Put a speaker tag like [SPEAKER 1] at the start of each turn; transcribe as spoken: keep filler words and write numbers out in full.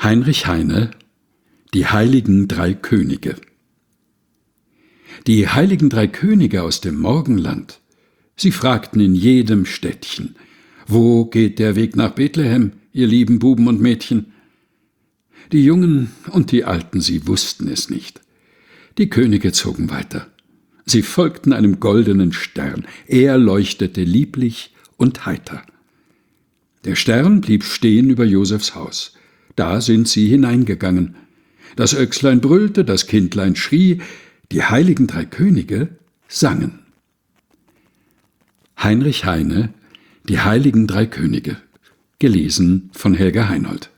[SPEAKER 1] Heinrich Heine: Die heiligen drei Könige. Die heiligen drei Könige aus dem Morgenland, sie fragten in jedem Städtchen: Wo geht der Weg nach Bethlehem, ihr lieben Buben und Mädchen? Die Jungen und die Alten, sie wussten es nicht. Die Könige zogen weiter. Sie folgten einem goldenen Stern, er leuchtete lieblich und heiter. Der Stern blieb stehen über Josefs Haus. Da sind sie hineingegangen. Das Öchslein brüllte, das Kindlein schrie, die heiligen drei Könige sangen. Heinrich Heine: Die heiligen drei Könige. Gelesen von Helga Heinold.